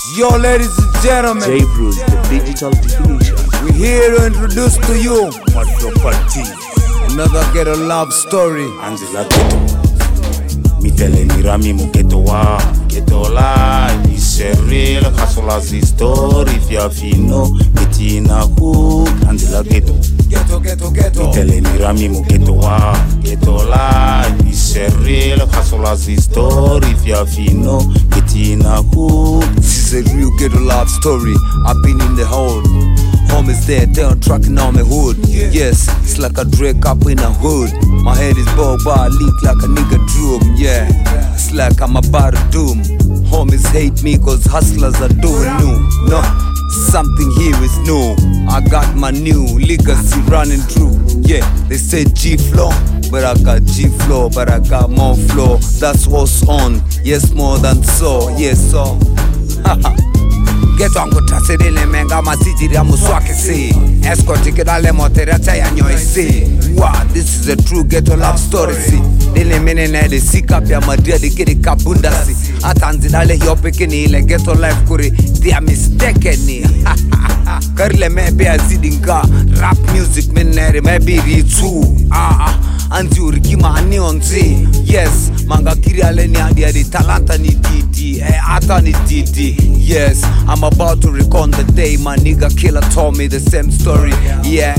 Yo, ladies and gentlemen, J Bruce, the digital definition. we're here to introduce to you another ghetto love story. Angela Ghetto Mitele Nirami Muketo wa Ghetto life is a real hustler's story. If you fino Betina Hook Angela Ghetto Ghetto. Mitele Nirami Muketo wa Ghetto life is a real hustler's story. If you fino Betina Hook. This is a real ghetto love story. I've been in the hole. Home is there, they on trucking on my hood. Yes, it's like a Drake up in a hood. My head is bald, but I leak like a nigga drum. Yeah, it's like I'm about to doom. Homies hate me cause hustlers are doing new. No, something here is new. I got my new legacy running through. Yeah, they say G-Flow, but I got G-Flow, but I got more flow. That's what's on, yes more than so. Yes so, haha. Get on go trasedele menga masijiri ya muswake si Escort kidale motere chaya nyoy si. Wow, this is a true ghetto love story si. Dile mene na ele sika pia madria de kiri kabunda si. Atanzi dale yope kini ile ghetto life kuri dia mistake ni. Karile me be azidinga rap music menere me be ritu. Anzi urikima ani onzi. Yes, manga kiri ale ni adi talanta ni didi. Ata ni didi. Yes, I'm about to recount the day my nigga killer told me the same story. Yeah,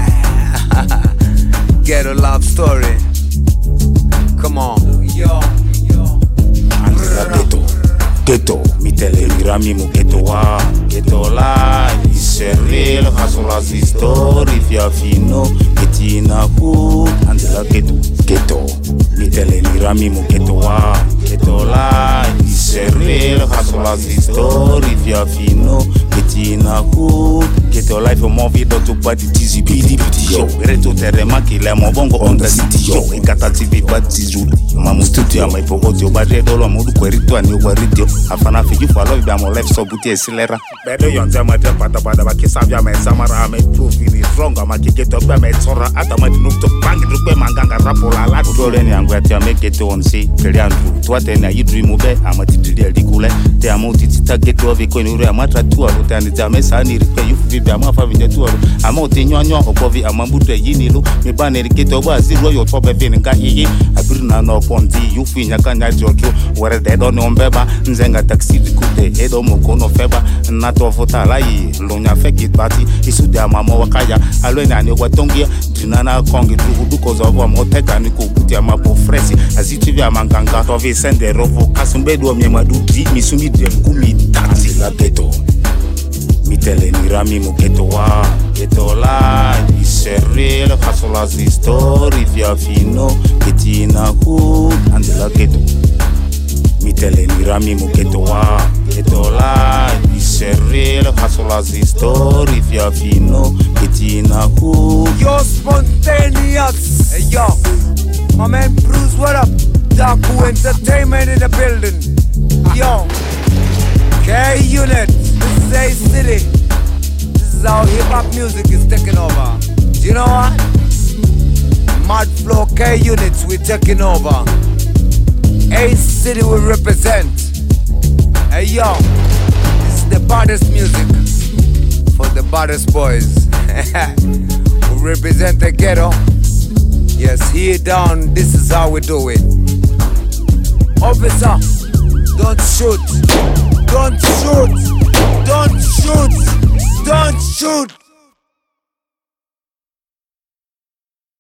get a love story. Come on, yo. Angela Ghetto Mitele Nirami Muketo wa Ghetto life is a real hustler's story. If you fino Betina Hook Angela Ghetto Mitele Nirami Muketo wa Ghetto life is a real hustler's story. If you fino Betina Hook Ghetto life mo video to body tizi bidi yo reto terema kile mo bongo on the city yo ikata tv badi zulu mamu studio my pogo badi dolo mudu kwerito ani kwerito afana fiji follow bi am life so buti esilera bedo yonza mate pata ba kisabya me samara me prove ni wrong ama kiketo ba me tsora atama dinukto bangi drukwe manganga rapola la dole ni angwati make it on see keriandu twate na yidream be amatitidi alikule te amuti titageto viko ni ure amatra tu arutani jamesa ni rikwe yufu bi amafa vindetu amoti nyonyo okovi amambude yinilu mi bane riketo ba zero yo tobe vinga iyi abirina no ponzi yufu nyakanya jojo where they don't know mbeba nzenga taxi dikute edo mokono feba nato vota lai lonya fake it party isude amamo wakaya alwena ani watongia dinana kongi duhudu kozo avo moteka ni kubuti amapo fresi azitivi amanganga tovi sende rovo kasumbedo miemaduti misumi demkumi tati la Ghetto Mitele Nirami Muketo wa Ghetto life is a real hustler's story. If you fino Betina Hook Angela Ghetto Mitele Nirami Muketo wa Ghetto life is a real hustler's story. If you fino Betina Hook. Yo, spontaneous. Hey, yo, my man Bruce, what up? Daku Entertainment in the building. Yo, K-Unit, this is A-City. This is how hip-hop music is taking over. Do you know what? Mad Flow K-Units, we're taking over. A-City will represent. Hey, yo, this is the baddest music for the baddest boys. We represent the ghetto. Yes, here down, this is how we do it. Officer, don't shoot. Don't shoot! Don't shoot! Don't shoot!